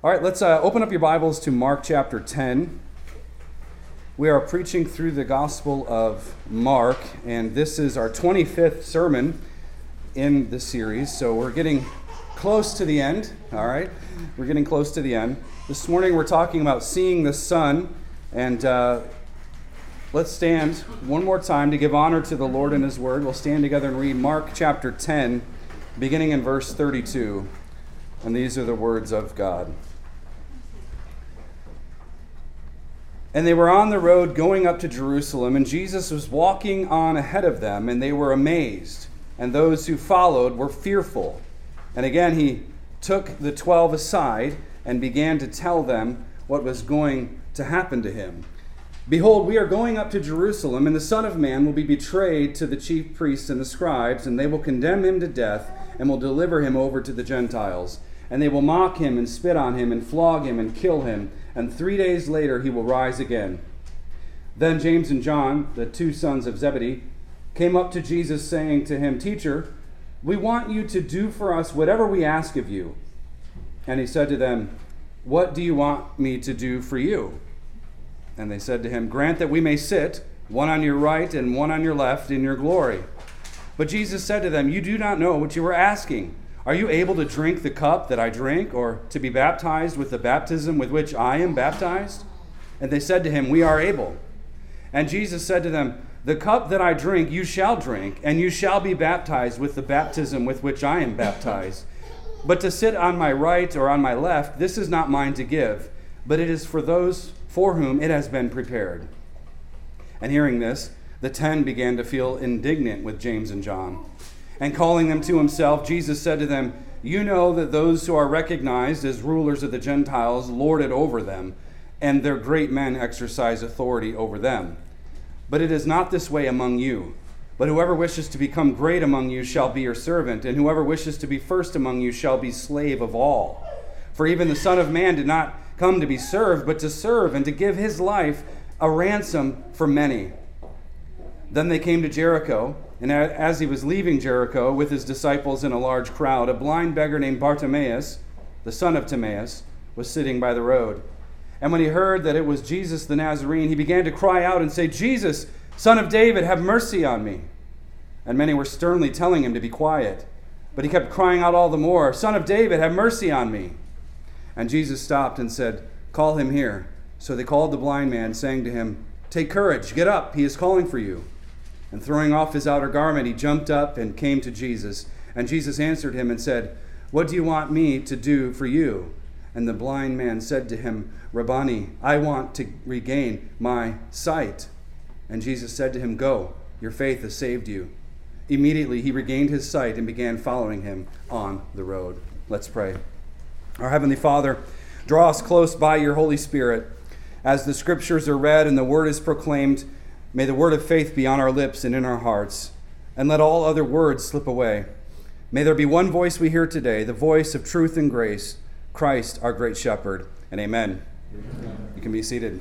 All right, let's open up your Bibles to Mark chapter 10. We are preaching through the Gospel of Mark, and this is our 25th sermon in the series, so we're getting close to the end, all right? We're getting close to the end. This morning we're talking about seeing the Son, and let's stand one more time to give honor to the Lord and His Word. We'll stand together and read Mark chapter 10, beginning in verse 32, and these are the words of God. And they were on the road going up to Jerusalem, and Jesus was walking on ahead of them, and they were amazed, and those who followed were fearful. And again he took the 12 aside and began to tell them what was going to happen to him. Behold, we are going up to Jerusalem, and the Son of Man will be betrayed to the chief priests and the scribes, and they will condemn him to death, and will deliver him over to the Gentiles. And they will mock him and spit on him and flog him and kill him, and 3 days later he will rise again. Then James and John, the two sons of Zebedee, came up to Jesus, saying to him, Teacher, we want you to do for us whatever we ask of you. And he said to them, What do you want me to do for you? And they said to him, Grant that we may sit, one on your right and one on your left, in your glory. But Jesus said to them, You do not know what you are asking. Are you able to drink the cup that I drink, or to be baptized with the baptism with which I am baptized? And they said to him, We are able. And Jesus said to them, The cup that I drink you shall drink, and you shall be baptized with the baptism with which I am baptized. But to sit on my right or on my left, this is not mine to give, but it is for those for whom it has been prepared. And hearing this, the 10 began to feel indignant with James and John. And calling them to himself, Jesus said to them, You know that those who are recognized as rulers of the Gentiles lord it over them, and their great men exercise authority over them. But it is not this way among you. But whoever wishes to become great among you shall be your servant, and whoever wishes to be first among you shall be slave of all. For even the Son of Man did not come to be served, but to serve, and to give his life a ransom for many. Then they came to Jericho, and as he was leaving Jericho with his disciples and a large crowd, a blind beggar named Bartimaeus, the son of Timaeus, was sitting by the road. And when he heard that it was Jesus the Nazarene, he began to cry out and say, Jesus, Son of David, have mercy on me. And many were sternly telling him to be quiet. But he kept crying out all the more, Son of David, have mercy on me. And Jesus stopped and said, Call him here. So they called the blind man, saying to him, Take courage, get up, he is calling for you. And throwing off his outer garment, he jumped up and came to Jesus. And Jesus answered him and said, What do you want me to do for you? And the blind man said to him, Rabboni, I want to regain my sight. And Jesus said to him, Go, your faith has saved you. Immediately he regained his sight and began following him on the road. Let's pray. Our Heavenly Father, draw us close by your Holy Spirit. As the Scriptures are read and the Word is proclaimed, may the word of faith be on our lips and in our hearts, and let all other words slip away. May there be one voice we hear today, the voice of truth and grace, Christ, our great shepherd, and amen. Amen. You can be seated.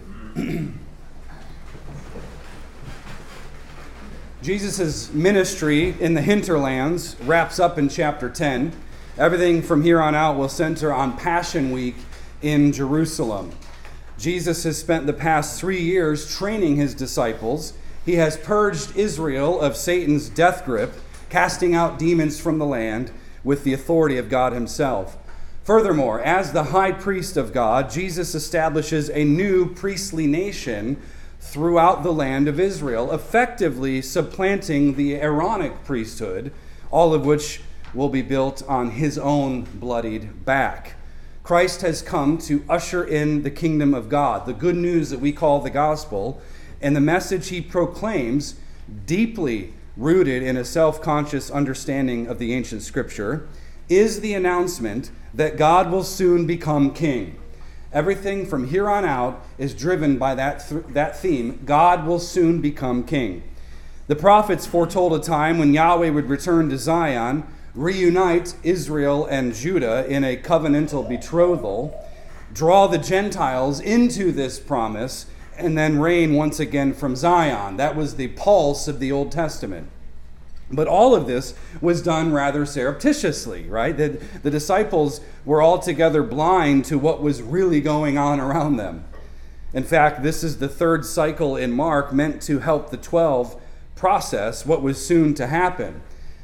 Jesus' ministry in the hinterlands wraps up in chapter 10. Everything from here on out will center on Passion Week in Jerusalem. Jesus has spent the past 3 years training his disciples. He has purged Israel of Satan's death grip, casting out demons from the land with the authority of God himself. Furthermore, as the high priest of God, Jesus establishes a new priestly nation throughout the land of Israel, effectively supplanting the Aaronic priesthood, all of which will be built on his own bloodied back. Christ has come to usher in the kingdom of God, the good news that we call the gospel, and the message he proclaims, deeply rooted in a self-conscious understanding of the ancient scripture, is the announcement that God will soon become king. Everything from here on out is driven by that theme, God will soon become king. The prophets foretold a time when Yahweh would return to Zion, reunite Israel and Judah in a covenantal betrothal, draw the Gentiles into this promise, and then reign once again from Zion. That was the pulse of the Old Testament. But all of this was done rather surreptitiously, right? The disciples were altogether blind to what was really going on around them. In fact, this is the third cycle in Mark meant to help the 12 process what was soon to happen.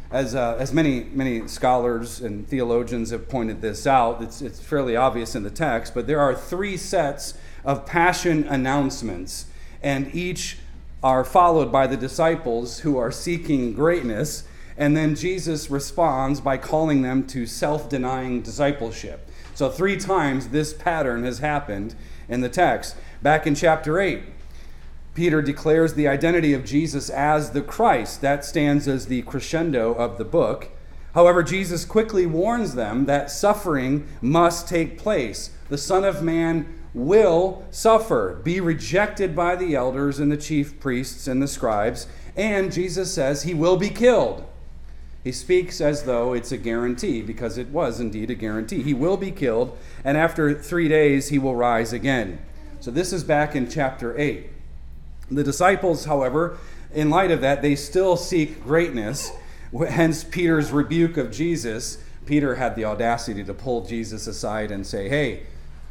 As many scholars and theologians have pointed this out, it's fairly obvious in the text, but there are 3 sets of passion announcements, and each are followed by the disciples who are seeking greatness, and then Jesus responds by calling them to self-denying discipleship. So 3 times this pattern has happened in the text. Back in chapter 8, Peter declares the identity of Jesus as the Christ. That stands as the crescendo of the book. However, Jesus quickly warns them that suffering must take place. The Son of Man will suffer, be rejected by the elders and the chief priests and the scribes, and Jesus says he will be killed. He speaks as though it's a guarantee, because it was indeed a guarantee. He will be killed, and after 3 days he will rise again. So this is back in chapter 8. The disciples, however, in light of that, they still seek greatness, hence Peter's rebuke of Jesus. Peter had the audacity to pull Jesus aside and say, hey,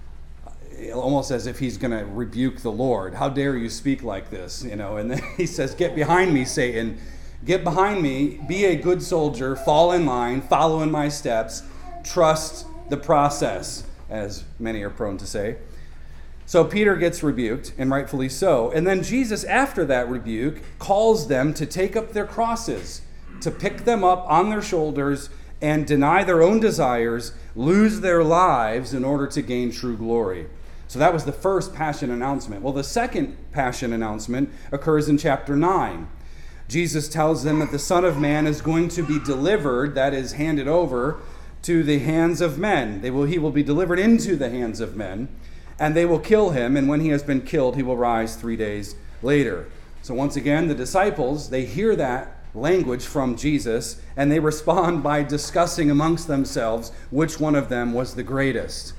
almost as if he's going to rebuke the Lord. How dare you speak like this? And then he says, get behind me, Satan. Get behind me. Be a good soldier. Fall in line. Follow in my steps. Trust the process, as many are prone to say. So Peter gets rebuked, and rightfully so. And then Jesus, after that rebuke, calls them to take up their crosses, to pick them up on their shoulders and deny their own desires, lose their lives in order to gain true glory. So that was the first passion announcement. Well, the second passion announcement occurs in chapter 9. Jesus tells them that the Son of Man is going to be delivered, that is, handed over to the hands of men. He will be delivered into the hands of men, and they will kill him, and when he has been killed, he will rise 3 days later. So once again, the disciples, they hear that language from Jesus, and they respond by discussing amongst themselves which one of them was the greatest.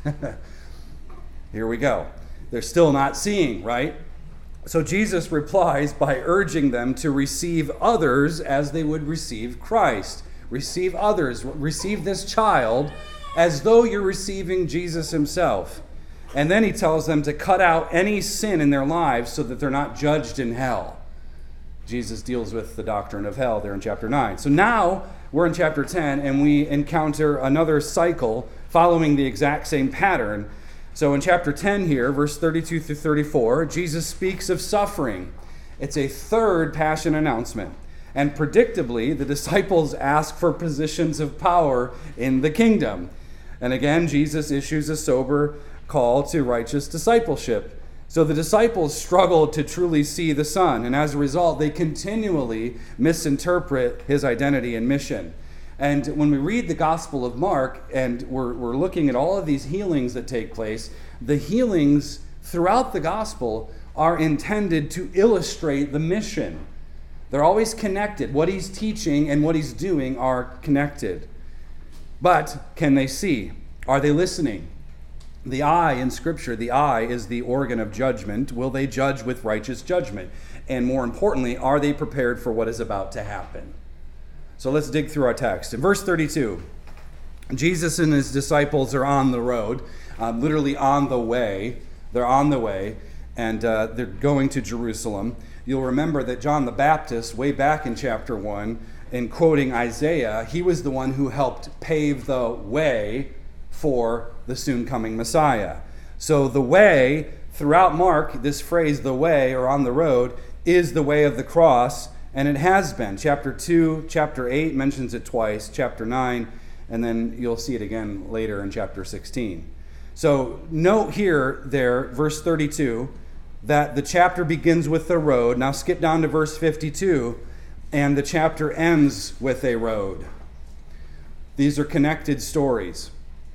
Here we go. They're still not seeing, right? So Jesus replies by urging them to receive others as they would receive Christ. Receive others. Receive this child as though you're receiving Jesus himself. And then he tells them to cut out any sin in their lives so that they're not judged in hell. Jesus deals with the doctrine of hell there in chapter 9. So now we're in chapter 10, and we encounter another cycle following the exact same pattern. So in chapter 10 here, verse 32 through 34, Jesus speaks of suffering. It's a third passion announcement. And predictably, the disciples ask for positions of power in the kingdom. And again, Jesus issues a sober call to righteous discipleship. So the disciples struggle to truly see the Son, and as a result, they continually misinterpret his identity and mission. And when we read the Gospel of Mark, and we're looking at all of these healings that take place, the healings throughout the Gospel are intended to illustrate the mission. They're always connected. What he's teaching and what he's doing are connected. But can they see? Are they listening? The eye in Scripture, the eye is the organ of judgment. Will they judge with righteous judgment? And more importantly, are they prepared for what is about to happen? So let's dig through our text. In verse 32, Jesus and his disciples are on the road, literally on the way. They're on the way, and they're going to Jerusalem. You'll remember that John the Baptist, way back in chapter 1, in quoting Isaiah, he was the one who helped pave the way for the soon-coming Messiah. So the way, throughout Mark, this phrase, the way, or on the road, is the way of the cross, and it has been. Chapter 2, chapter 8 mentions it twice, chapter 9, and then you'll see it again later in chapter 16. So note here, verse 32, that the chapter begins with the road. Now skip down to verse 52, and the chapter ends with a road. These are connected stories.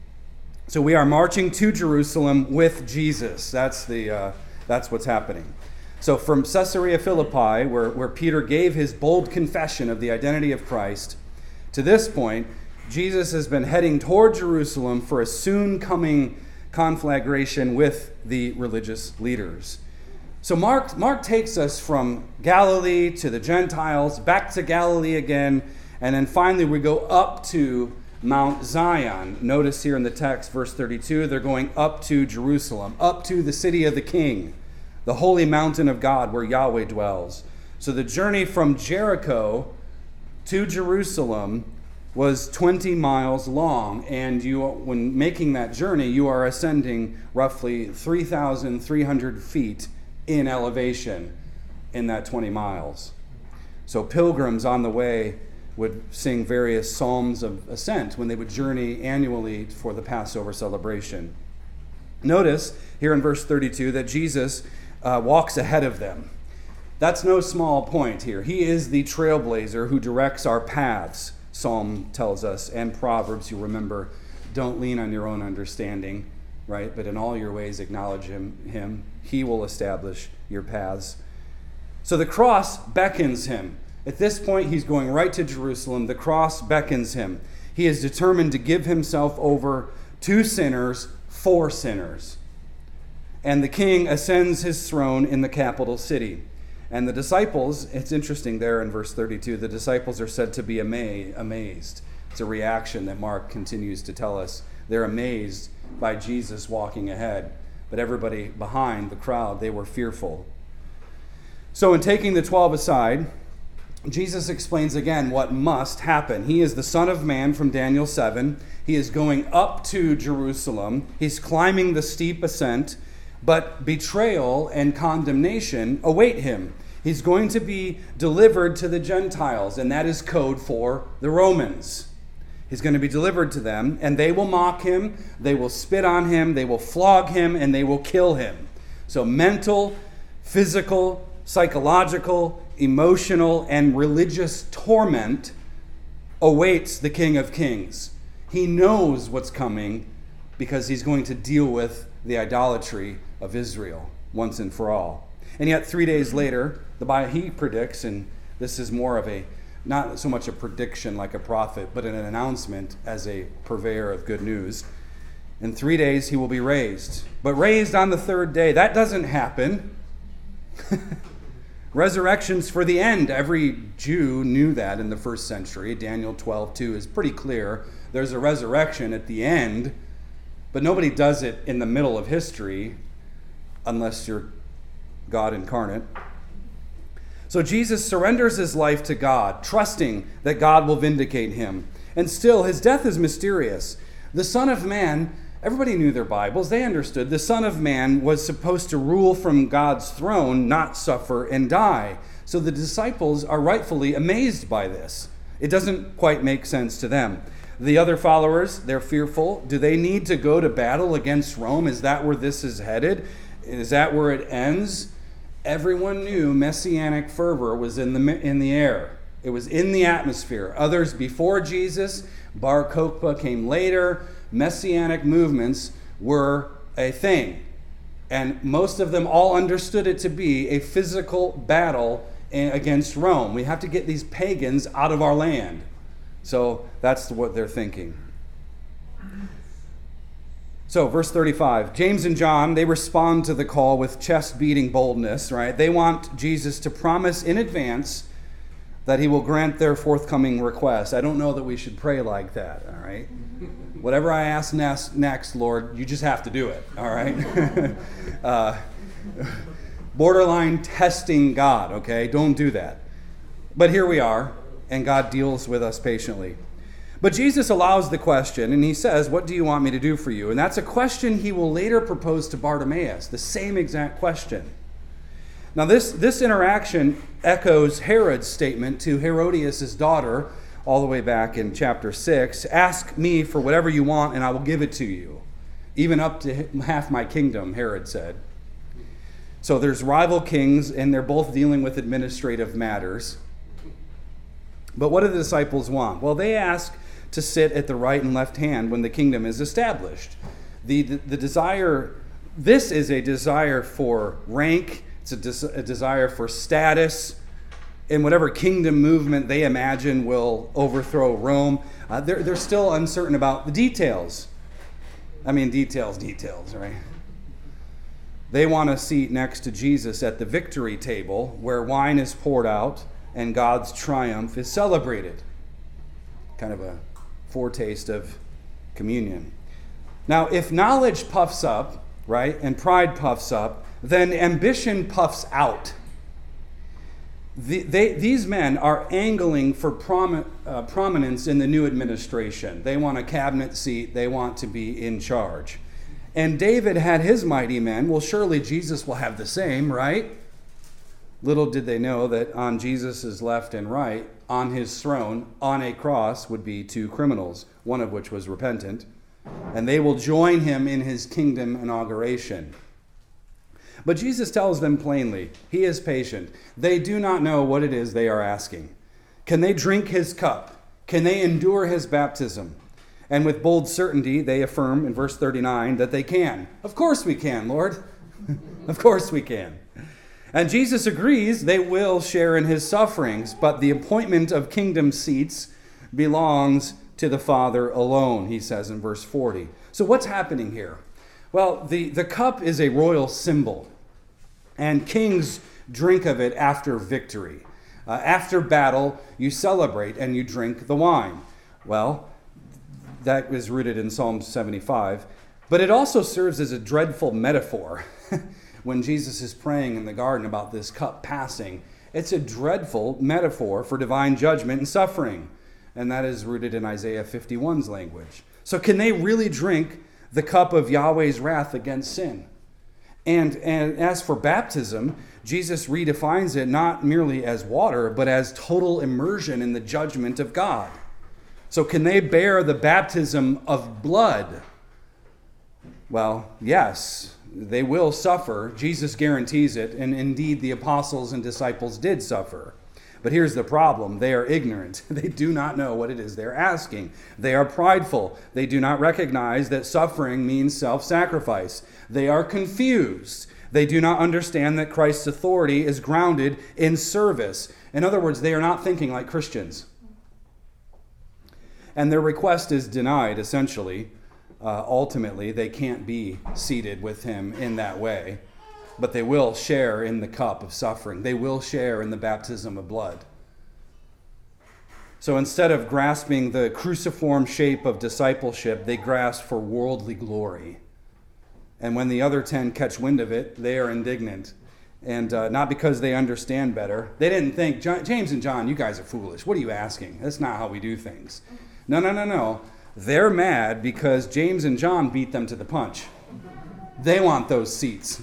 So we are marching to Jerusalem with Jesus. That's what's happening. So from Caesarea Philippi, where Peter gave his bold confession of the identity of Christ, to this point, Jesus has been heading toward Jerusalem for a soon coming conflagration with the religious leaders. So Mark takes us from Galilee to the Gentiles, back to Galilee again, and then finally we go up to Mount Zion. Notice here in the text, verse 32, they're going up to Jerusalem, up to the city of the King, the holy mountain of God where Yahweh dwells. So the journey from Jericho to Jerusalem was 20 miles long, and when making that journey, you are ascending roughly 3,300 feet in elevation in that 20 miles. So pilgrims on the way would sing various psalms of ascent when they would journey annually for the Passover celebration. Notice here in verse 32 that Jesus walks ahead of them. That's no small point here. He is the trailblazer who directs our paths, Psalm tells us, and Proverbs, you remember, don't lean on your own understanding, right? But in all your ways acknowledge him. He will establish your paths. So the cross beckons him. At this point, he's going right to Jerusalem. The cross beckons him. He is determined to give himself over to sinners for sinners. And the king ascends his throne in the capital city. And the disciples, it's interesting there in verse 32, the disciples are said to be amazed. It's a reaction that Mark continues to tell us. They're amazed by Jesus walking ahead. But everybody behind, the crowd, they were fearful. So in taking the 12 aside, Jesus explains again what must happen. He is the Son of Man from Daniel 7. He is going up to Jerusalem. He's climbing the steep ascent, but betrayal and condemnation await him. He's going to be delivered to the Gentiles, and that is code for the Romans. He's going to be delivered to them, and they will mock him, they will spit on him, they will flog him, and they will kill him. So mental, physical, psychological, emotional, and religious torment awaits the King of Kings. He knows what's coming because he's going to deal with the idolatry of Israel once and for all. And yet 3 days later, he predicts, and this is more of not so much a prediction like a prophet, but an announcement as a purveyor of good news. In 3 days he will be raised, but raised on the third day. That doesn't happen. Resurrection's for the end. Every Jew knew that in the first century. Daniel 12:2 is pretty clear. There's a resurrection at the end, but nobody does it in the middle of history unless you're God incarnate. So Jesus surrenders his life to God, trusting that God will vindicate him. And still, his death is mysterious. The Son of Man, everybody knew their Bibles. They understood the Son of Man was supposed to rule from God's throne, not suffer and die. So the disciples are rightfully amazed by this. It doesn't quite make sense to them. The other followers, they're fearful. Do they need to go to battle against Rome? Is that where this is headed? Is that where it ends? Everyone knew messianic fervor was in the air. It was in the atmosphere. Others before Jesus, Bar Kokhba came later. Messianic movements were a thing. And most of them all understood it to be a physical battle against Rome. We have to get these pagans out of our land. So that's what they're thinking. So, verse 35, James and John, they respond to the call with chest-beating boldness, right? They want Jesus to promise in advance that he will grant their forthcoming request. I don't know that we should pray like that, all right? Whatever I ask next, Lord, you just have to do it, all right? Borderline testing God, okay? Don't do that. But here we are, and God deals with us patiently. But Jesus allows the question, and he says, what do you want me to do for you? And that's a question he will later propose to Bartimaeus, the same exact question. Now this interaction echoes Herod's statement to Herodias' daughter, all the way back in chapter 6, ask me for whatever you want and I will give it to you. Even up to half my kingdom, Herod said. So there's rival kings, and they're both dealing with administrative matters. But what do the disciples want? Well, they ask to sit at the right and left hand when the kingdom is established. The desire, this is a desire for rank, it's a desire for status, in whatever kingdom movement they imagine will overthrow Rome. They're still uncertain about the details. I mean, details, right? They want a seat next to Jesus at the victory table where wine is poured out and God's triumph is celebrated. Kind of a foretaste of communion. Now, if knowledge puffs up, right, and pride puffs up, then ambition puffs out. These men are angling for prominence in the new administration. They want a cabinet seat. They want to be in charge. And David had his mighty men. Well, surely Jesus will have the same, right? Little did they know that on Jesus' left and right, on his throne, on a cross, would be two criminals, one of which was repentant. And they will join him in his kingdom inauguration. But Jesus tells them plainly, he is patient. They do not know what it is they are asking. Can they drink his cup? Can they endure his baptism? And with bold certainty, they affirm in verse 39 that they can. Of course we can, Lord. Of course we can. And Jesus agrees they will share in his sufferings, but the appointment of kingdom seats belongs to the Father alone, he says in verse 40. So what's happening here? Well, the cup is a royal symbol, and kings drink of it after victory. After battle, you celebrate and you drink the wine. Well, that is rooted in Psalm 75. But it also serves as a dreadful metaphor. When Jesus is praying in the garden about this cup passing, it's a dreadful metaphor for divine judgment and suffering. And that is rooted in Isaiah 51's language. So can they really drink the cup of Yahweh's wrath against sin? And as for baptism, Jesus redefines it not merely as water, but as total immersion in the judgment of God. So can they bear the baptism of blood? Well, yes, they will suffer. Jesus guarantees it, and indeed the apostles and disciples did suffer. But here's the problem. They are ignorant. They do not know what it is they're asking. They are prideful. They do not recognize that suffering means self-sacrifice. They are confused. They do not understand that Christ's authority is grounded in service. In other words, they are not thinking like Christians. And their request is denied, essentially. Ultimately, they can't be seated with him in that way. But they will share in the cup of suffering. They will share in the baptism of blood. So instead of grasping the cruciform shape of discipleship, they grasp for worldly glory. And when the other 10 catch wind of it, they are indignant. And not because they understand better. They didn't think, James and John, you guys are foolish. What are you asking? That's not how we do things. No. They're mad because James and John beat them to the punch. They want those seats.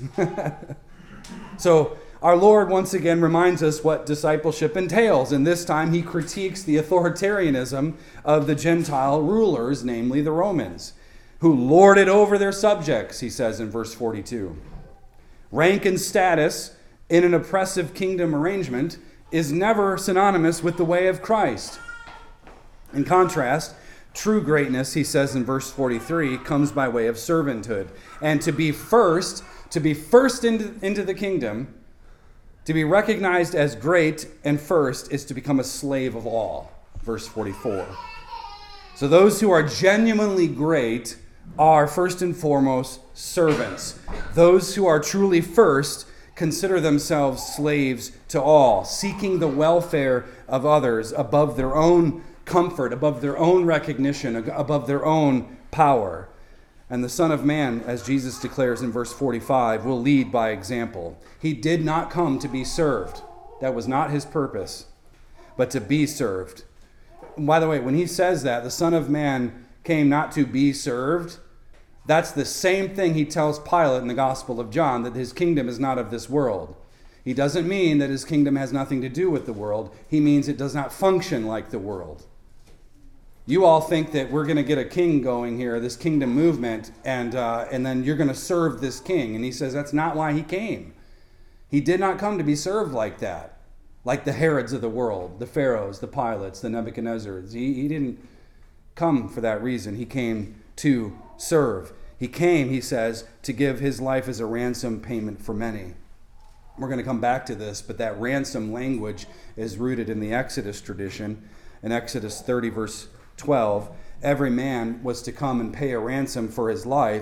So our Lord once again reminds us what discipleship entails, and this time he critiques the authoritarianism of the Gentile rulers, namely the Romans, who lorded over their subjects, he says in verse 42. Rank and status in an oppressive kingdom arrangement is never synonymous with the way of Christ. In contrast, true greatness, he says in verse 43, comes by way of servanthood. And to be first into the kingdom, to be recognized as great and first, is to become a slave of all. Verse 44. So those who are genuinely great are first and foremost servants. Those who are truly first consider themselves slaves to all, seeking the welfare of others above their own comfort, above their own recognition, above their own power. And the Son of Man, as Jesus declares in verse 45, will lead by example. He did not come to be served. That was not his purpose, but to be served. And by the way, when he says that, the Son of Man came not to be served, that's the same thing he tells Pilate in the Gospel of John, that his kingdom is not of this world. He doesn't mean that his kingdom has nothing to do with the world. He means it does not function like the world. You all think that we're going to get a king going here, this kingdom movement, and then you're going to serve this king. And he says that's not why he came. He did not come to be served like that, like the Herods of the world, the Pharaohs, the Pilates, the Nebuchadnezzars. He didn't come for that reason. He came to serve. He came, he says, to give his life as a ransom payment for many. We're going to come back to this, but that ransom language is rooted in the Exodus tradition. In Exodus 30, verse 12, every man was to come and pay a ransom for his life,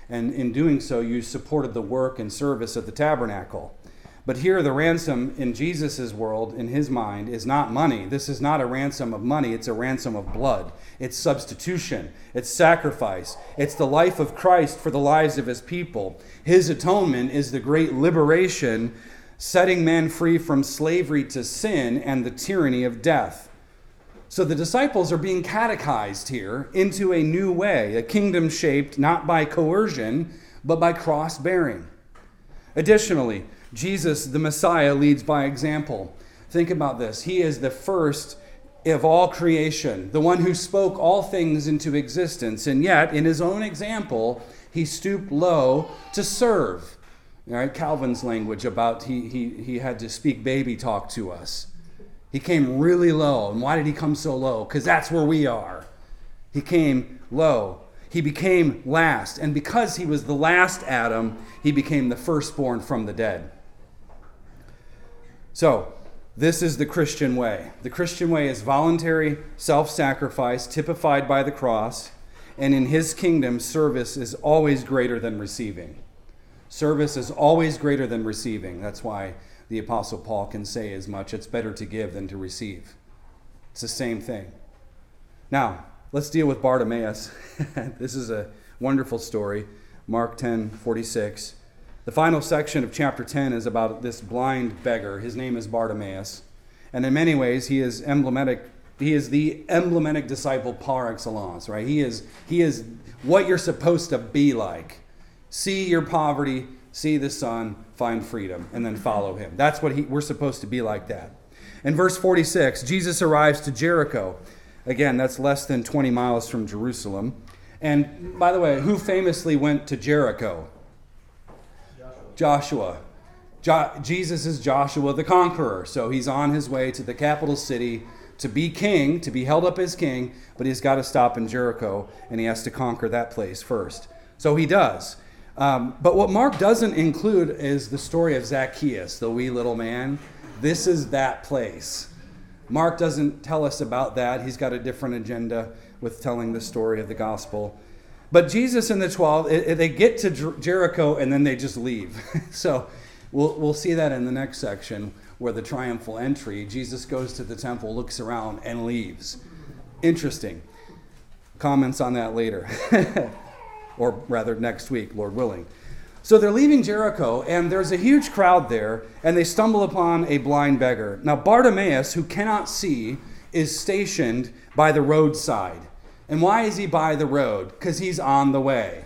And in doing so, you supported the work and service of the tabernacle. But here, the ransom in Jesus' world, in his mind, is not money. This is not a ransom of money. It's a ransom of blood. It's substitution. It's sacrifice. It's the life of Christ for the lives of his people. His atonement is the great liberation, setting man free from slavery to sin and the tyranny of death. So the disciples are being catechized here into a new way, a kingdom shaped not by coercion, but by cross-bearing. Additionally, Jesus, the Messiah, leads by example. Think about this. He is the first of all creation, the one who spoke all things into existence, and yet, in his own example, he stooped low to serve. All right, Calvin's language about he had to speak baby talk to us. He came really low. And why did he come so low? Because that's where we are. He came low. He became last. And because he was the last Adam, he became the firstborn from the dead. So, this is the Christian way. The Christian way is voluntary self-sacrifice typified by the cross. And in his kingdom, service is always greater than receiving. Service is always greater than receiving. That's why the Apostle Paul can say as much. It's better to give than to receive. It's the same thing. Now, let's deal with Bartimaeus. This is a wonderful story. Mark 10:46. The final section of chapter 10 is about this blind beggar. His name is Bartimaeus. And in many ways, he is emblematic. He is the emblematic disciple par excellence, right? He is what you're supposed to be like. See your poverty, see the sun, find freedom, and then follow him. That's what we're supposed to be like that. In verse 46, Jesus arrives to Jericho. Again, that's less than 20 miles from Jerusalem. And by the way, who famously went to Jericho? Joshua. Jesus is Joshua the conqueror. So he's on his way to the capital city to be king, to be held up as king, but he's got to stop in Jericho, and he has to conquer that place first. So he does. But what Mark doesn't include is the story of Zacchaeus, the wee little man. This is that place. Mark doesn't tell us about that. He's got a different agenda with telling the story of the gospel. But Jesus and the 12, they get to Jericho and then they just leave. So we'll see that in the next section where the triumphal entry, Jesus goes to the temple, looks around, and leaves. Interesting. Comments on that later. Or rather next week, Lord willing. So they're leaving Jericho, and there's a huge crowd there, and they stumble upon a blind beggar. Now Bartimaeus, who cannot see, is stationed by the roadside. And why is he by the road? Because he's on the way.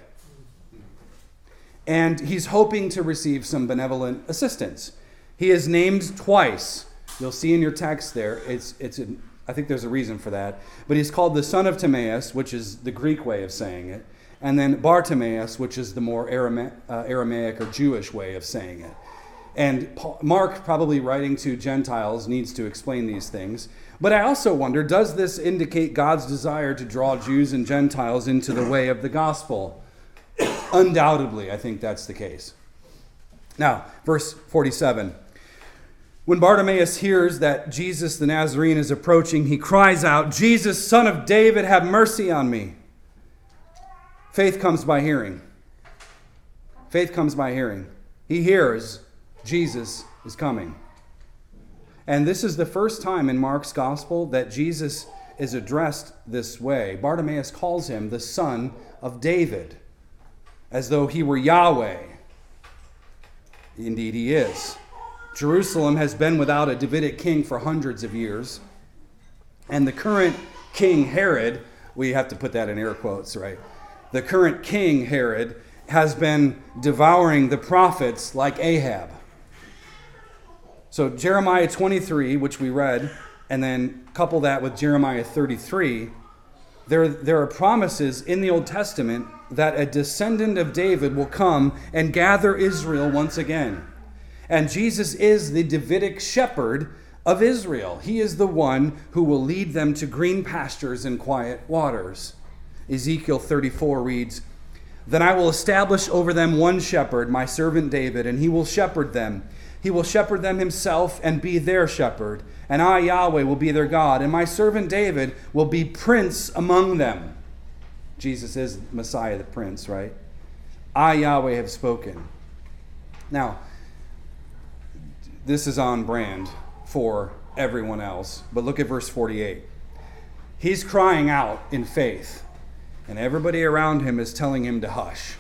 And he's hoping to receive some benevolent assistance. He is named twice. You'll see in your text there, I think there's a reason for that. But he's called the son of Timaeus, which is the Greek way of saying it. And then Bartimaeus, which is the more Aramaic or Jewish way of saying it. And Mark, probably writing to Gentiles, needs to explain these things. But I also wonder, does this indicate God's desire to draw Jews and Gentiles into the way of the gospel? Undoubtedly, I think that's the case. Now, verse 47. When Bartimaeus hears that Jesus the Nazarene is approaching, he cries out, "Jesus, Son of David, have mercy on me." Faith comes by hearing. Faith comes by hearing. He hears Jesus is coming. And this is the first time in Mark's gospel that Jesus is addressed this way. Bartimaeus calls him the Son of David, as though he were Yahweh. Indeed, he is. Jerusalem has been without a Davidic king for hundreds of years. And the current king Herod, we have to put that in air quotes, right? The current king Herod has been devouring the prophets like Ahab. So Jeremiah 23, which we read, and then couple that with Jeremiah 33, there are promises in the Old Testament that a descendant of David will come and gather Israel once again. And Jesus is the Davidic shepherd of Israel. He is the one who will lead them to green pastures and quiet waters. Ezekiel 34 reads, "Then I will establish over them one shepherd, my servant David, and he will shepherd them. He will shepherd them himself and be their shepherd. And I, Yahweh, will be their God. And my servant David will be prince among them." Jesus is Messiah, the prince, right? I, Yahweh, have spoken. Now, this is on brand for everyone else, but look at verse 48. He's crying out in faith, and everybody around him is telling him to hush.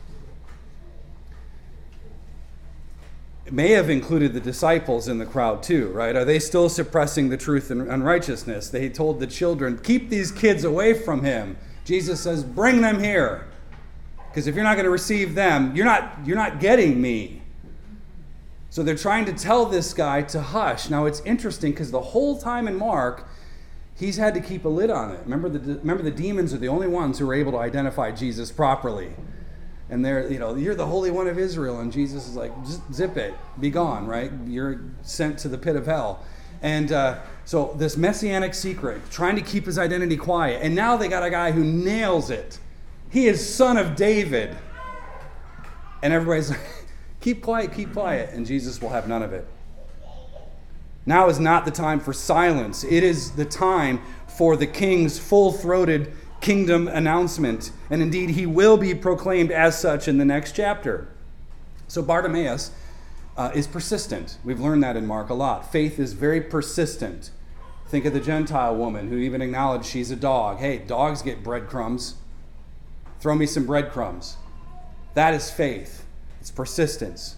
It may have included the disciples in the crowd too, right? Are they still suppressing the truth and unrighteousness? They told the children, keep these kids away from him. Jesus says, bring them here. Because if you're not going to receive them, you're not getting me. So they're trying to tell this guy to hush. Now it's interesting because the whole time in Mark, he's had to keep a lid on it. Remember the demons are the only ones who are able to identify Jesus properly. And they're, you're the Holy One of Israel. And Jesus is like, just zip it, be gone, right? You're sent to the pit of hell. And so this messianic secret, trying to keep his identity quiet. And now they got a guy who nails it. He is son of David. And everybody's like, keep quiet. And Jesus will have none of it. Now is not the time for silence. It is the time for the king's full-throated kingdom announcement. And indeed, he will be proclaimed as such in the next chapter. So Bartimaeus is persistent. We've learned that in Mark a lot. Faith is very persistent. Think of the Gentile woman who even acknowledged she's a dog. Hey, dogs get breadcrumbs. Throw me some breadcrumbs. That is faith. It's persistence.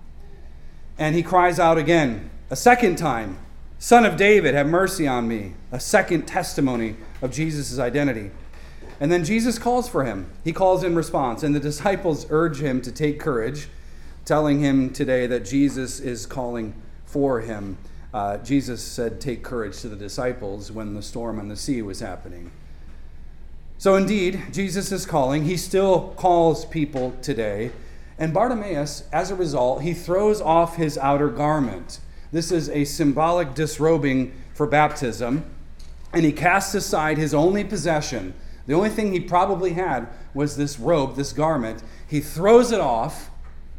And he cries out again, a second time, Son of David, have mercy on me. A second testimony of Jesus' identity. And then Jesus calls for him. He calls in response. And the disciples urge him to take courage, telling him today that Jesus is calling for him. Jesus said, take courage to the disciples when the storm on the sea was happening. So indeed, Jesus is calling. He still calls people today. And Bartimaeus, as a result, he throws off his outer garment. This is a symbolic disrobing for baptism. And he casts aside his only possession. The only thing he probably had was this robe, this garment. He throws it off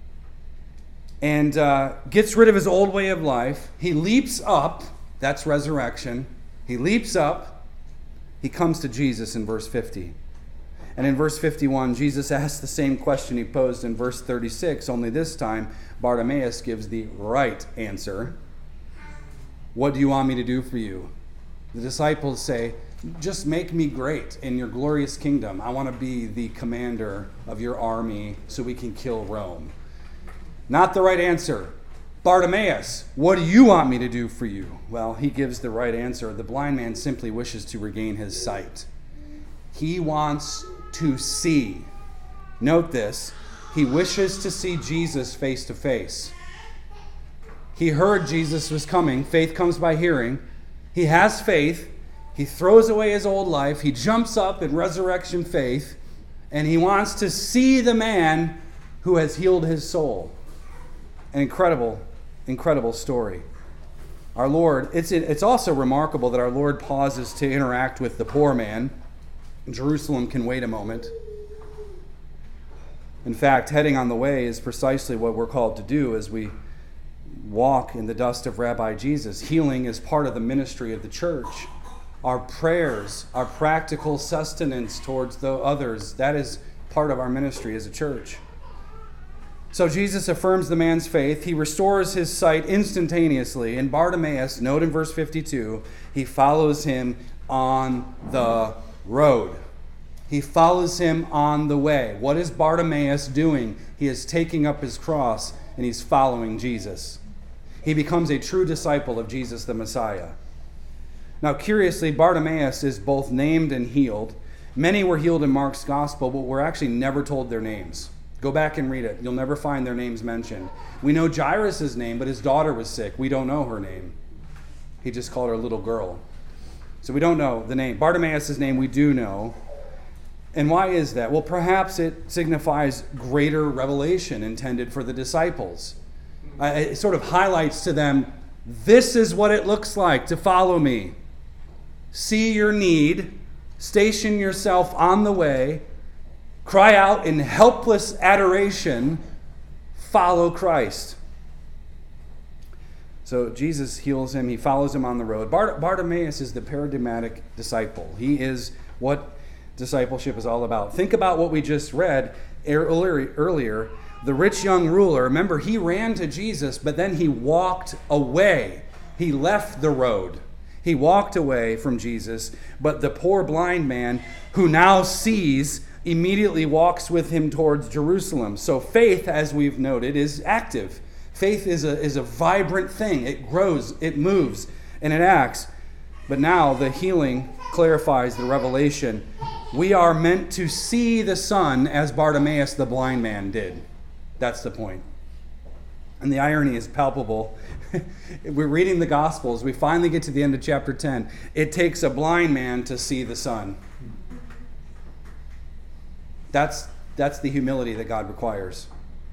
and gets rid of his old way of life. He leaps up. That's resurrection. He leaps up. He comes to Jesus in verse 50. And in verse 51, Jesus asks the same question he posed in verse 36, only this time Bartimaeus gives the right answer. What do you want me to do for you? The disciples say, just make me great in your glorious kingdom. I want to be the commander of your army so we can kill Rome. Not the right answer. Bartimaeus, what do you want me to do for you? Well, he gives the right answer. The blind man simply wishes to regain his sight. He wants to see. Note this. He wishes to see Jesus face to face. He heard Jesus was coming. Faith comes by hearing. He has faith. He throws away his old life. He jumps up in resurrection faith. And he wants to see the man who has healed his soul. An incredible story. Our Lord, it's also remarkable that our Lord pauses to interact with the poor man. Jerusalem can wait a moment. In fact, heading on the way is precisely what we're called to do as we walk in the dust of Rabbi Jesus. Healing is part of the ministry of the church. Our prayers, our practical sustenance towards the others, that is part of our ministry as a church. So Jesus affirms the man's faith. He restores his sight instantaneously. And Bartimaeus, note in verse 52, he follows him on the road. He follows him on the way. What is Bartimaeus doing? He is taking up his cross and he's following Jesus. He becomes a true disciple of Jesus the Messiah. Now, curiously, Bartimaeus is both named and healed. Many were healed in Mark's gospel, but we're actually never told their names. Go back and read it. You'll never find their names mentioned. We know Jairus' name, but his daughter was sick. We don't know her name. He just called her little girl. So we don't know the name. Bartimaeus' name we do know. And why is that? Well, perhaps it signifies greater revelation intended for the disciples. It sort of highlights to them, this is what it looks like to follow me. See your need. Station yourself on the way. Cry out in helpless adoration, follow Christ. So Jesus heals him. He follows him on the road. Bartimaeus is the paradigmatic disciple. He is what discipleship is all about. Think about what we just read. earlier, the rich young ruler, remember, he ran to Jesus, but then he walked away. He left the road. He walked away from Jesus, but the poor blind man who now sees immediately walks with him towards Jerusalem. So faith, as we've noted, is active. Faith is a vibrant thing. It grows, it moves, and it acts. But now the healing clarifies the revelation. We are meant to see the Son as Bartimaeus the blind man did. That's the point. And the irony is palpable. We're reading the Gospels. We finally get to the end of chapter 10. It takes a blind man to see the Son. That's the humility that God requires.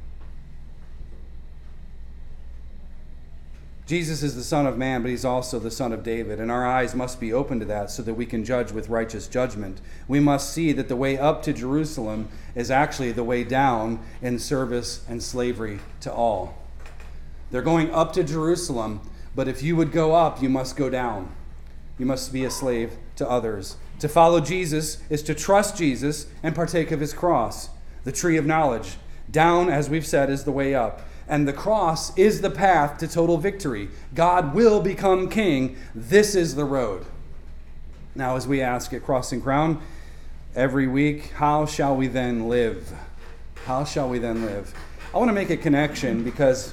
Jesus is the Son of Man, but he's also the Son of David, and our eyes must be open to that so that we can judge with righteous judgment. We must see that the way up to Jerusalem is actually the way down in service and slavery to all. They're going up to Jerusalem, but if you would go up, you must go down. You must be a slave to others. To follow Jesus is to trust Jesus and partake of his cross, the tree of knowledge. Down, as we've said, is the way up. And the cross is the path to total victory. God will become king. This is the road. Now, as we ask at Crossing Crown every week, how shall we then live? How shall we then live? I want to make a connection because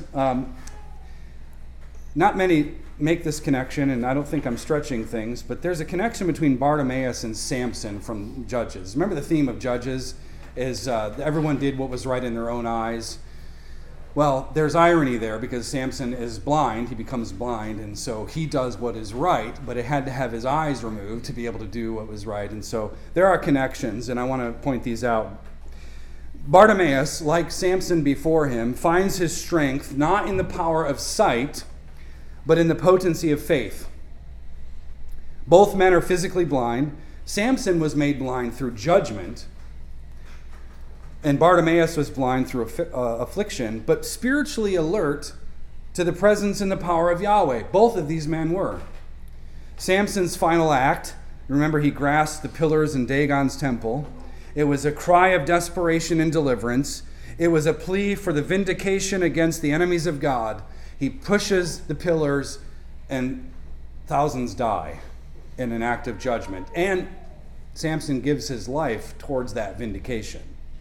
not many make this connection, and I don't think I'm stretching things, but there's a connection between Bartimaeus and Samson from Judges. Remember the theme of Judges is everyone did what was right in their own eyes. Well, there's irony there because Samson is blind. He becomes blind, and so he does what is right, but it had to have his eyes removed to be able to do what was right. And so there are connections, and I want to point these out. Bartimaeus, like Samson before him, finds his strength not in the power of sight, but in the potency of faith. Both men are physically blind. Samson was made blind through judgment, and Bartimaeus was blind through affliction, but spiritually alert to the presence and the power of Yahweh. Both of these men were. Samson's final act, remember he grasped the pillars in Dagon's temple. It was a cry of desperation and deliverance. It was a plea for the vindication against the enemies of God. He pushes the pillars and thousands die in an act of judgment. And Samson gives his life towards that vindication.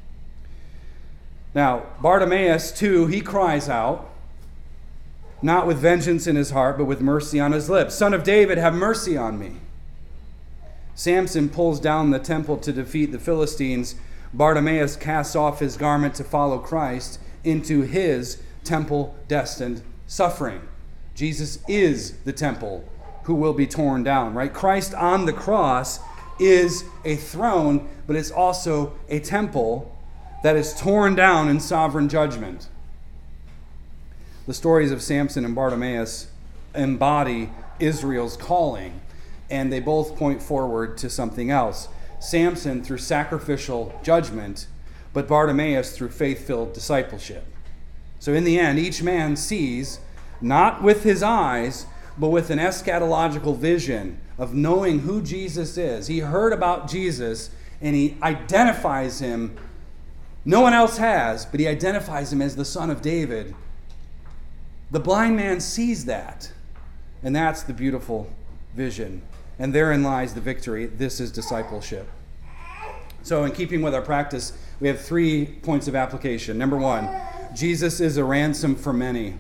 Now, Bartimaeus, too, he cries out, not with vengeance in his heart, but with mercy on his lips. Son of David, have mercy on me. Samson pulls down the temple to defeat the Philistines. Bartimaeus casts off his garment to follow Christ into his temple-destined suffering. Jesus is the temple who will be torn down, right? Christ on the cross is a throne, but it's also a temple that is torn down in sovereign judgment. The stories of Samson and Bartimaeus embody Israel's calling, and they both point forward to something else. Samson through sacrificial judgment, but Bartimaeus through faith-filled discipleship. So in the end, each man sees, not with his eyes, but with an eschatological vision of knowing who Jesus is. He heard about Jesus, and he identifies him. No one else has, but he identifies him as the Son of David. The blind man sees that, and that's the beautiful vision. And therein lies the victory. This is discipleship. So in keeping with our practice, we have 3 points of application. Number 1, Jesus is a ransom for many.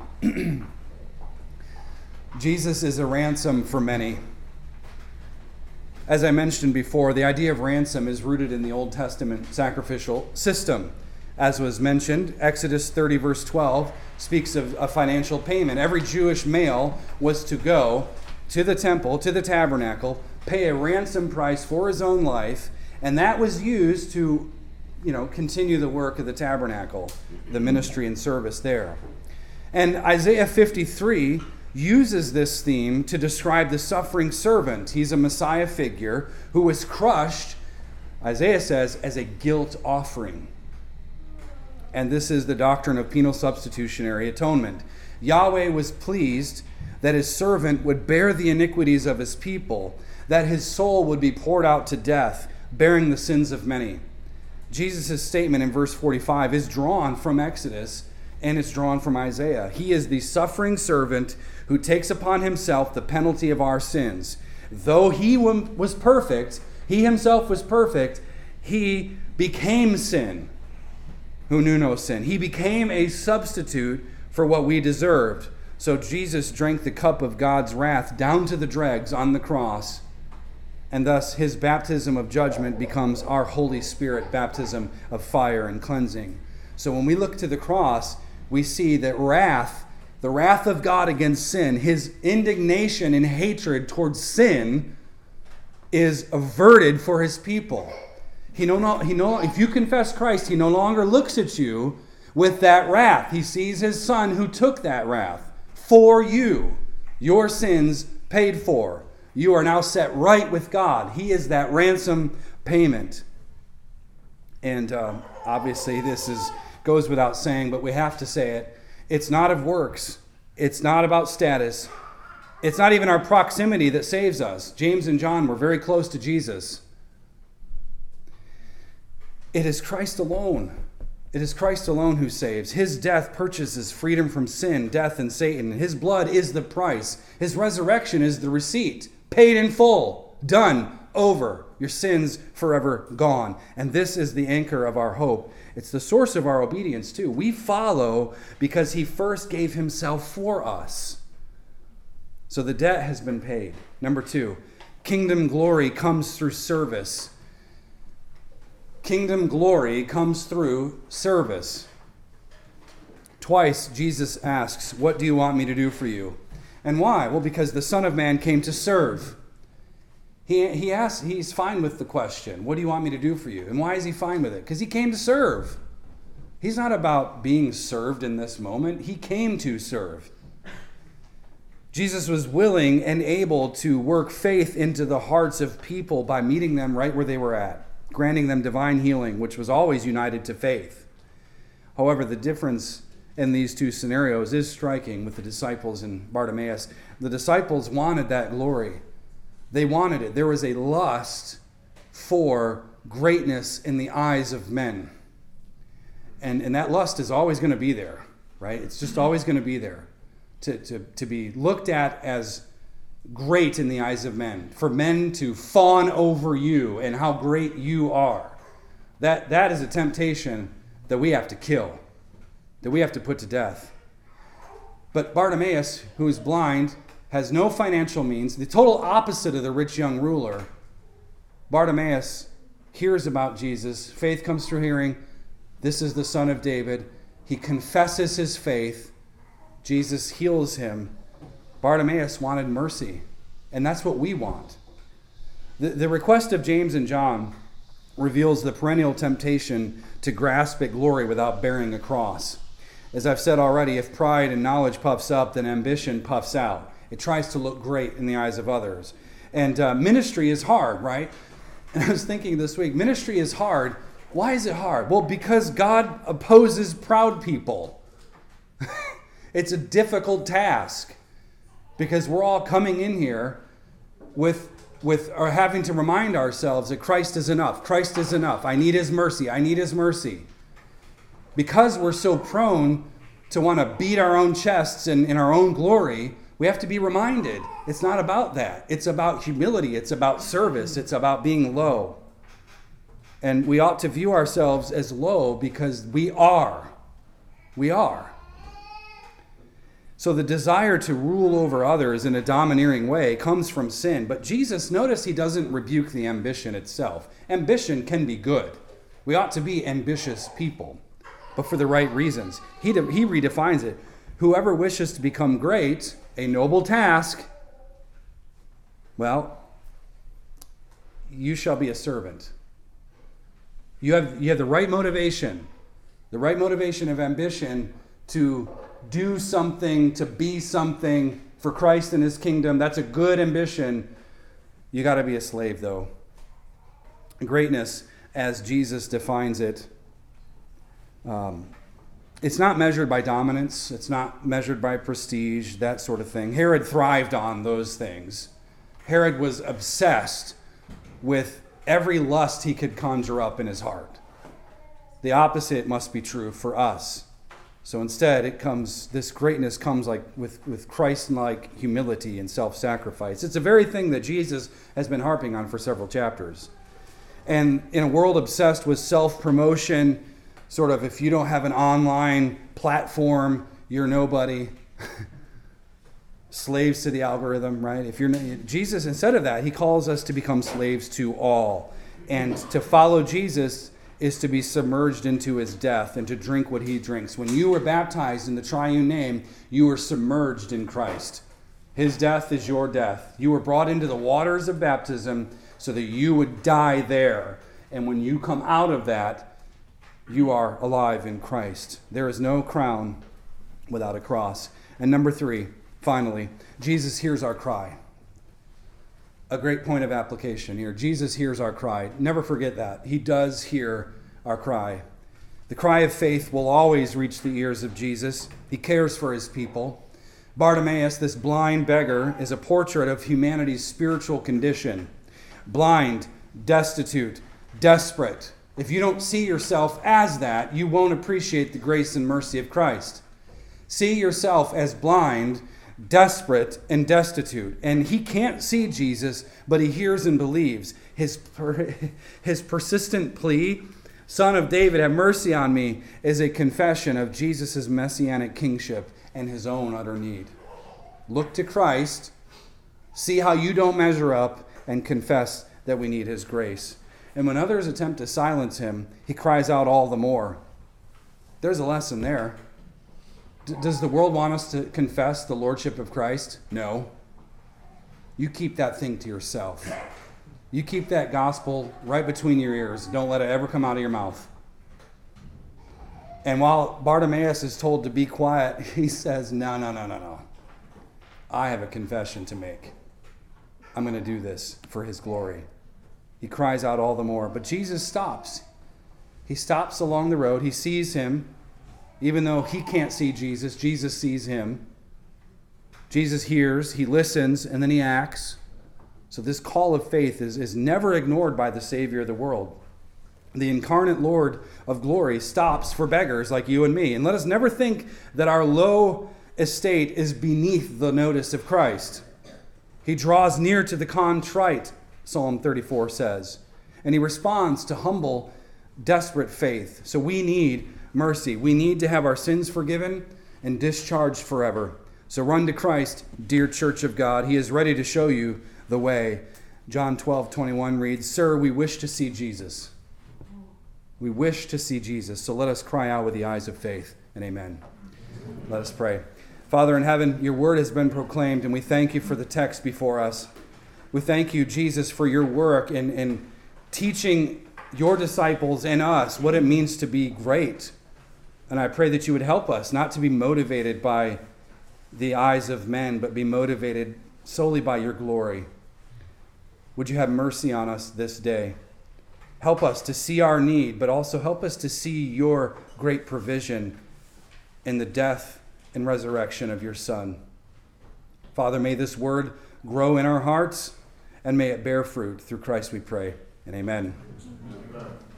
Jesus is a ransom for many. As I mentioned before, the idea of ransom is rooted in the Old Testament sacrificial system. As was mentioned, Exodus 30 verse 12 speaks of a financial payment. Every Jewish male was to go to the temple, to the tabernacle, pay a ransom price for his own life, and that was used to, continue the work of the tabernacle, the ministry and service there. And Isaiah 53 uses this theme to describe the suffering servant. He's a Messiah figure who was crushed, Isaiah says, as a guilt offering. And this is the doctrine of penal substitutionary atonement. Yahweh was pleased that his servant would bear the iniquities of his people, that his soul would be poured out to death, bearing the sins of many. Jesus' statement in verse 45 is drawn from Exodus and it's drawn from Isaiah. He is the suffering servant who takes upon himself the penalty of our sins. Though he was perfect, he himself was perfect, he became sin who knew no sin. He became a substitute for what we deserved. So Jesus drank the cup of God's wrath down to the dregs on the cross, and thus his baptism of judgment becomes our Holy Spirit baptism of fire and cleansing. So when we look to the cross, we see that the wrath of God against sin, his indignation and hatred towards sin is averted for his people. If you confess Christ, he no longer looks at you with that wrath. He sees his son who took that wrath for you. Your sins paid for. You are now set right with God. He is that ransom payment. And obviously this goes without saying, but we have to say it. It's not of works. It's not about status. It's not even our proximity that saves us. James and John were very close to Jesus. It is Christ alone. It is Christ alone who saves. His death purchases freedom from sin, death, and Satan. His blood is the price. His resurrection is the receipt. Paid in full. Done. Over. Your sins forever gone. And this is the anchor of our hope. It's the source of our obedience too. We follow because he first gave himself for us. So the debt has been paid. Number 2, kingdom glory comes through service. Kingdom glory comes through service. Twice Jesus asks, "What do you want me to do for you?" And why? Well, because the Son of Man came to serve. He's fine with the question, "What do you want me to do for you?" And why is he fine with it? Because he came to serve. He's not about being served in this moment. He came to serve. Jesus was willing and able to work faith into the hearts of people by meeting them right where they were at, granting them divine healing, which was always united to faith. However, the difference in these two scenarios is striking with the disciples and Bartimaeus. The disciples wanted that glory. They wanted it. There was a lust for greatness in the eyes of men. And that lust is always going to be there, right? It's just always going to be there. To be looked at as great in the eyes of men. For men to fawn over you and how great you are. That is a temptation that we have to kill. That we have to put to death. But Bartimaeus, who is blind, has no financial means, the total opposite of the rich young ruler. Bartimaeus hears about Jesus. Faith comes through hearing. This is the Son of David. He confesses his faith. Jesus heals him. Bartimaeus wanted mercy, and that's what we want. The request of James and John reveals the perennial temptation to grasp at glory without bearing a cross. As I've said already, if pride and knowledge puffs up, then ambition puffs out. It tries to look great in the eyes of others. And ministry is hard, right? And I was thinking this week, ministry is hard. Why is it hard? Well, because God opposes proud people. It's a difficult task because we're all coming in here with or having to remind ourselves that Christ is enough. Christ is enough. I need his mercy. I need his mercy. Because we're so prone to want to beat our own chests in our own glory, we have to be reminded it's not about that. It's about humility. It's about service. It's about being low. And we ought to view ourselves as low because we are. We are. So the desire to rule over others in a domineering way comes from sin. But Jesus, notice he doesn't rebuke the ambition itself. Ambition can be good. We ought to be ambitious people, but for the right reasons. He redefines it. Whoever wishes to become great, a noble task, well, you shall be a servant. You have the right motivation of ambition to do something, to be something for Christ and his kingdom. That's a good ambition. You got to be a slave, though. Greatness, as Jesus defines it, it's not measured by dominance. It's not measured by prestige, that sort of thing. Herod thrived on those things. Herod was obsessed with every lust he could conjure up in his heart. the opposite must be true for us. So instead, this greatness comes like with Christ-like humility and self-sacrifice. It's the very thing that Jesus has been harping on for several chapters. And in a world obsessed with self-promotion, sort of if you don't have an online platform, you're nobody. Slaves to the algorithm, right? Jesus, instead of that, he calls us to become slaves to all. And to follow Jesus is to be submerged into his death and to drink what he drinks. When you were baptized in the triune name, you were submerged in Christ. His death is your death. You were brought into the waters of baptism so that you would die there. And when you come out of that, you are alive in Christ. There is no crown without a cross. And number 3, finally, Jesus hears our cry. A great point of application here. Jesus hears our cry. Never forget that. He does hear our cry. The cry of faith will always reach the ears of Jesus. He cares for his people. Bartimaeus, this blind beggar, is a portrait of humanity's spiritual condition. Blind, destitute, desperate. If you don't see yourself as that, you won't appreciate the grace and mercy of Christ. See yourself as blind, desperate, and destitute. And he can't see Jesus, but he hears and believes. His persistent plea, Son of David, have mercy on me, is a confession of Jesus' messianic kingship and his own utter need. Look to Christ, see how you don't measure up, and confess that we need his grace. And when others attempt to silence him, he cries out all the more. There's a lesson there. Does the world want us to confess the lordship of Christ? No. You keep that thing to yourself. You keep that gospel right between your ears. Don't let it ever come out of your mouth. And while Bartimaeus is told to be quiet, he says, no. I have a confession to make. I'm going to do this for his glory. He cries out all the more. But Jesus stops. He stops along the road. He sees him. Even though he can't see Jesus, Jesus sees him. Jesus hears, he listens, and then he acts. So this call of faith is never ignored by the Savior of the world. The incarnate Lord of glory stops for beggars like you and me. And let us never think that our low estate is beneath the notice of Christ. He draws near to the contrite, Psalm 34 says. And he responds to humble, desperate faith. So we need mercy. We need to have our sins forgiven and discharged forever. So run to Christ, dear church of God. He is ready to show you the way. John 12:21 reads, Sir, we wish to see Jesus. We wish to see Jesus. So let us cry out with the eyes of faith, and amen. Let us pray. Father in heaven, your word has been proclaimed, and we thank you for the text before us. We thank you, Jesus, for your work in teaching your disciples and us what it means to be great. And I pray that you would help us not to be motivated by the eyes of men, but be motivated solely by your glory. Would you have mercy on us this day? Help us to see our need, but also help us to see your great provision in the death and resurrection of your Son. Father, may this word grow in our hearts, and may it bear fruit. Through Christ we pray, and amen. Amen.